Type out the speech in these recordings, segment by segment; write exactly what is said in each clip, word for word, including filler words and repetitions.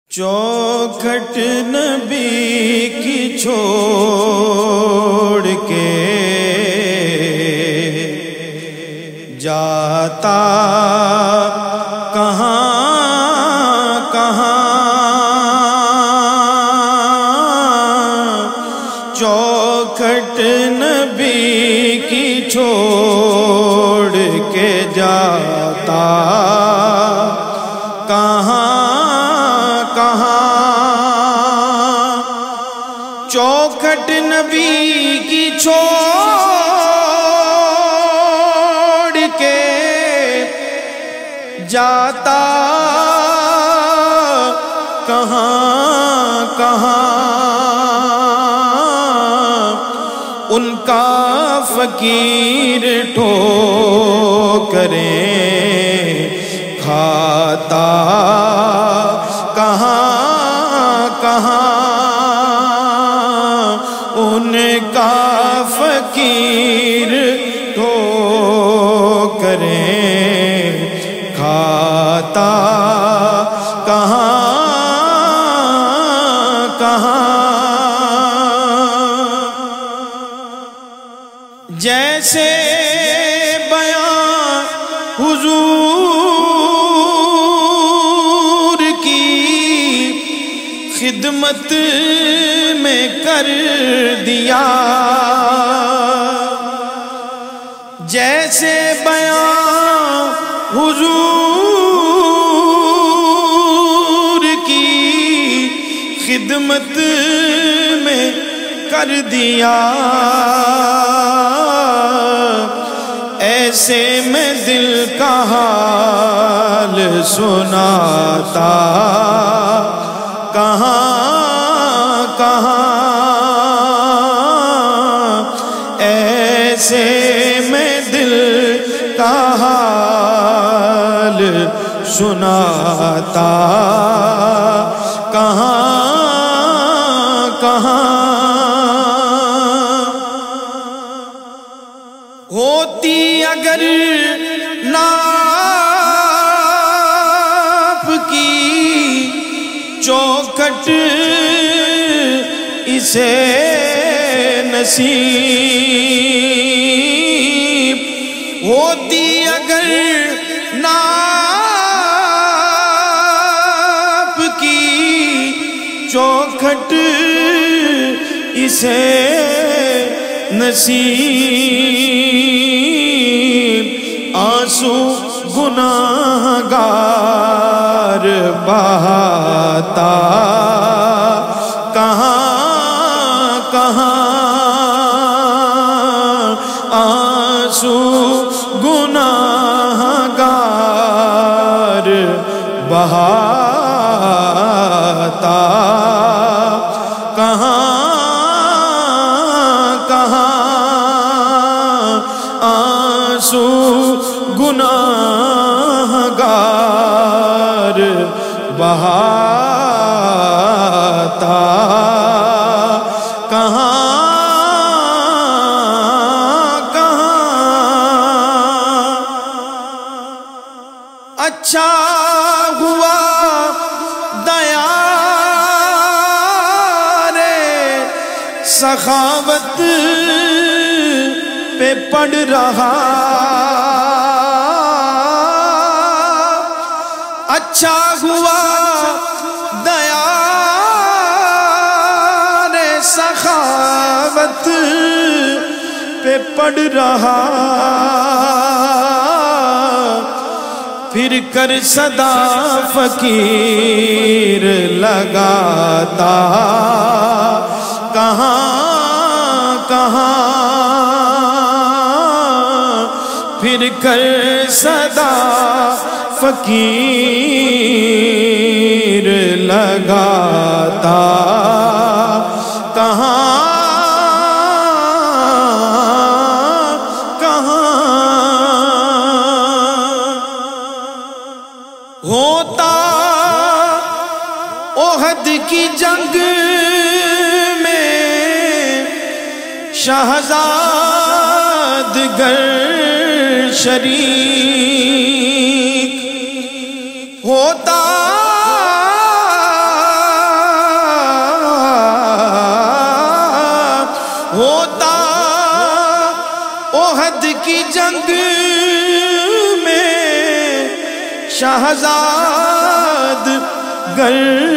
چوکھٹ نبی کی چھوڑ کے جاتا کہاں کہاں، چوکھٹ نبی کی چھوڑ کے جاتا کہاں کہاں، چوکھٹ نبی کی چھوڑ کے جاتا کہاں کہاں، ان کا فقیر ٹھوکریں کھاتا کہاں کہاں، ان کا فقیر ٹھوکریں کھاتا کہاں کہاں، جیسے بیان حضور کی خدمت میں کر دیا، جیسے بیان حضور کی خدمت میں کر دیا، ایسے میں دل کا حال سناتا کہاں کہاں، ایسے میں دل کا حال سناتا کہاں کہاں، ہوتی اگر ناپ کی چوکھٹ اسے نصیب، ہوتی اگر ناپ کی چوکھٹ اسے نصیب، آنسو گناہگار بہاتا کہاں کہاں، آنسو گناہگار بہاتا کہاں کہاں، آنسو گناہگار بہاتا کہاں کہاں، اچھا ہوا سخاوت پہ پڑ رہا، اچھا ہوا دیار سخاوت پہ پڑ رہا، پھر کر صدا فقیر لگاتا کہاں کہاں، پھر کر صدا فقیر لگاتا کہاں کہاں، ہوتا احد کی جنگ شہزاد گر شریک، ہوتا شہزاد گر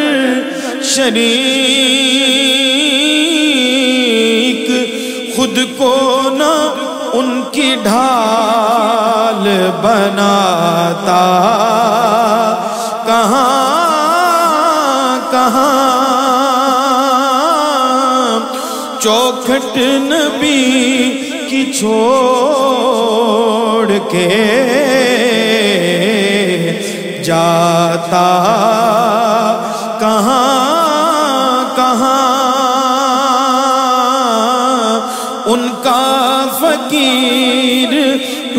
شریک خود کو نہ ان کی ڈھال بناتا، کہاں کہاں چوکھٹ نبی کی چھوڑ کے جاتا، کہاں کہاں ان کا فقیر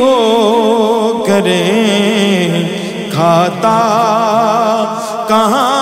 ٹھوکریں کھاتا، کہاں